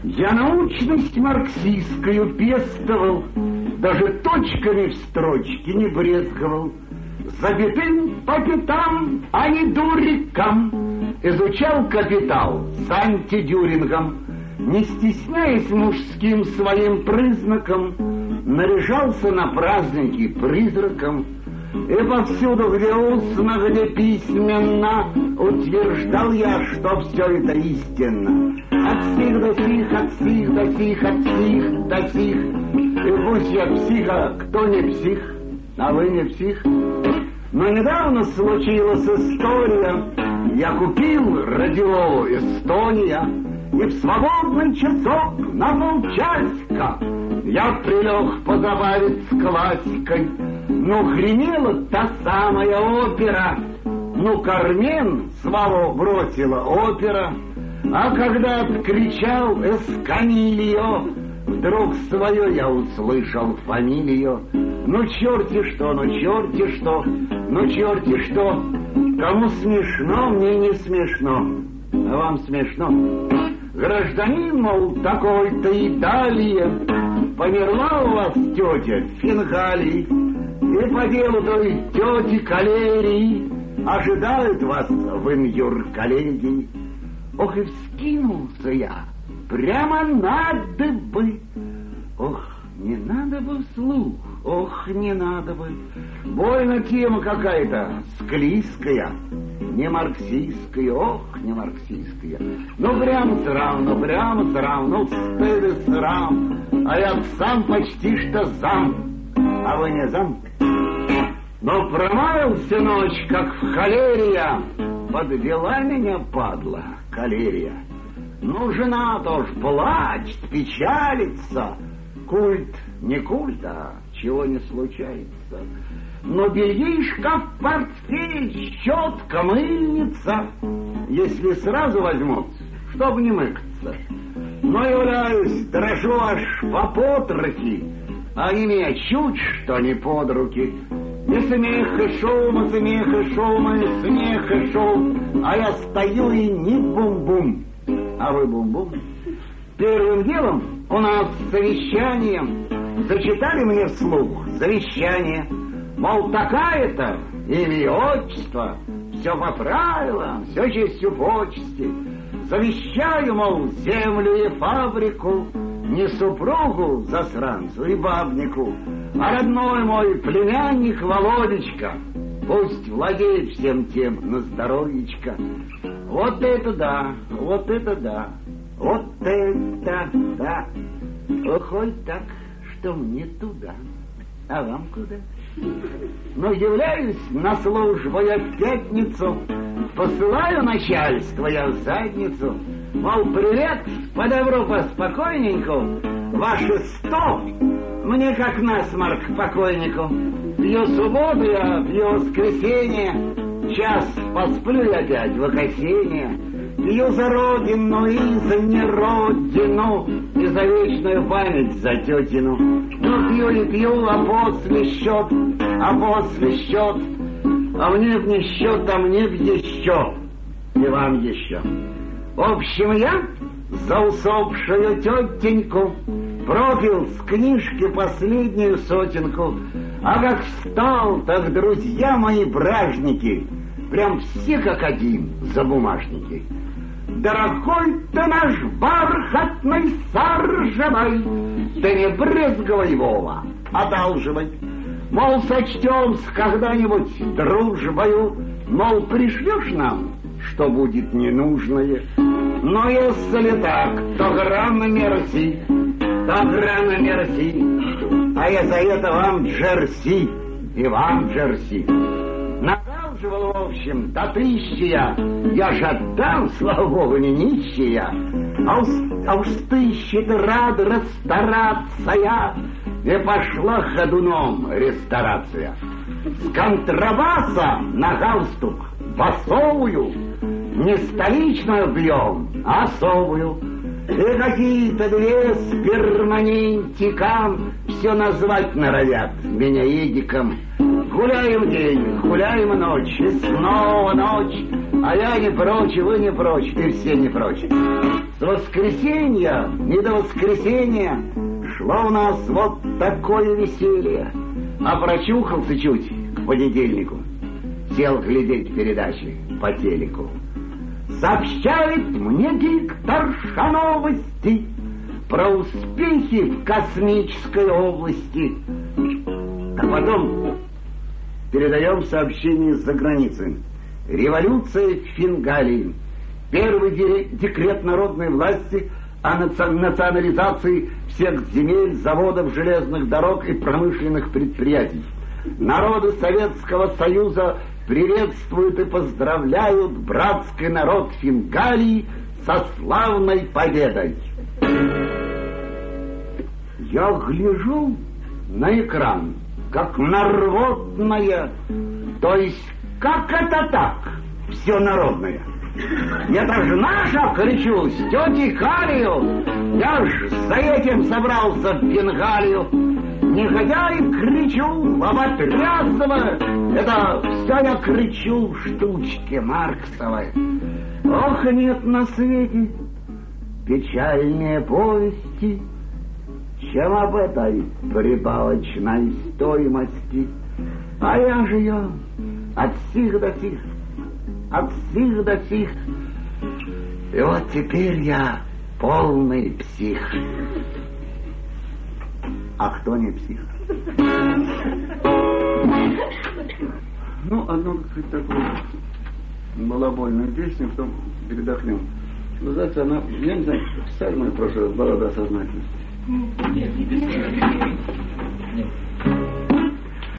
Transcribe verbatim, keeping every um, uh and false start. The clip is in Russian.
Я научность марксистскую пестовал, даже точками в строчке не брезговал. Запятым по пятам, а не дурикам, изучал «Капитал» с антидюрингом, не стесняясь мужским своим признаком, наряжался на праздники призраком и повсюду, где устно, где письменно, утверждал я, что все это истинно. От сих до сих, от сих до сих, от сих до сих. И пусть я психа, кто не псих, а вы не псих. Но недавно случилась история. Я купил радио «Эстония», и в свободный часок на полчасика я прилег позабавить с классикой. Ну, гремела та самая опера, ну, Кармен славу бросила опера. А когда откричал «Эскамильо», вдруг свое я услышал фамилию. Ну, черти что, ну, черти что, ну, черти что. Кому смешно, мне не смешно. А вам смешно? Гражданин, мол, такой-то и далее. Померла у вас тетя в Фингалии, и по делу той тети калерии ожидают вас в инюр-коллегии. Ох, и вскинулся я, прямо надо бы. Ох, не надо бы вслух, ох, не надо бы. Больно тема какая-то, склизкая, не марксистская, ох, не марксистская. Ну, прям срам, ну, прям срам, ну, стыд и срам. А я сам почти что зам, а вы не зам. Но промаялся ночь, как в холерия, подвела меня, падла, калерия. Ну, жена тоже плачет, печалится. Культ, не культ, а чего не случается. Но бельишко в портфель, щетка, мыльница, если сразу возьмут, чтоб не мыкаться. Но являюсь, дрожу аж по потрохи, они меня чуть что не под руки. И смех, и шум, и смех, и шум, и смех, и шум, а я стою и не бум-бум, а вы бум-бум. Первым делом у нас совещание, зачитали мне вслух завещание, мол, такая-то имя и отчество, все по правилам, все честью почести. Завещаю, мол, землю и фабрику не супругу засранцу и бабнику, а родной мой племянник Володечка пусть владеет всем тем на здоровьечко. Вот это да, вот это да, вот это да. Хоть так, что мне туда, а вам куда? Но являюсь на службу я в пятницу, посылаю начальство я в задницу, мол, привет, по добру, по спокойненьку, ваши сто, мне как насморк покойнику. Пью субботу я, пью воскресенье, час посплю я опять в окосенье. Пью за родину и за неродину, и за вечную память за тетину. Ну, пью и пью, а после счет, а после счет, а мне б не счет, а мне б еще, и вам еще. В общем, я за усопшую тетеньку пропил с книжки последнюю сотенку, а как встал, так, друзья мои бражники, прям все как один за бумажники. Дорогой ты наш бархатный саржевой, ты не брезговай, Вова, одалживай. Мол, сочтемся когда-нибудь дружбою, мол, пришлешь нам, что будет ненужное. Но если так, то грамма мерси, то грамма мерси, а я за это вам джерси, и вам джерси. Надалживал, в общем, до тысячи я, я же отдам, слава богу, не нищая. А уж, а уж тысячи-то рад расстараться я, и пошла ходуном ресторация. С контрабаса на галстук басовую, не столичную бьем, а особую. И какие-то две с перманентиком все назвать норовят меня Эдиком. Гуляем день, гуляем ночь, и снова ночь, а я не прочь, и вы не прочь, и все не прочь. С воскресенья и до воскресенья шло у нас вот такое веселье. А прочухался чуть к понедельнику, сел глядеть передачи по телеку. Сообщает мне дикторша новости про успехи в космической области. А потом передаем сообщение из-за границы. Революция в Фингалии. Первый декрет народной власти о национализации всех земель, заводов, железных дорог и промышленных предприятий. Народы Советского Союза приветствуют и поздравляют братский народ Фингалии со славной победой. Я гляжу на экран, как нарвотное, то есть как это так, все народное. Это ж наша, кричу, с тетей Халью, я ж за этим собрался в Бенгалию. Негодяй, кричу, Оботрясова, это все я кричу штучки Марксовой. Ох, нет на свете печальнее повести, чем об этой прибавочной стоимости. А я же ее от сих до сих, от сих до сих. И вот теперь я полный псих. А кто не псих? Ну, одну такую балабольную песню, потом передохнем. Называется она, я не знаю, писали мы в прошлый раз, баллада о сознательности. Нет, не писали. Нет.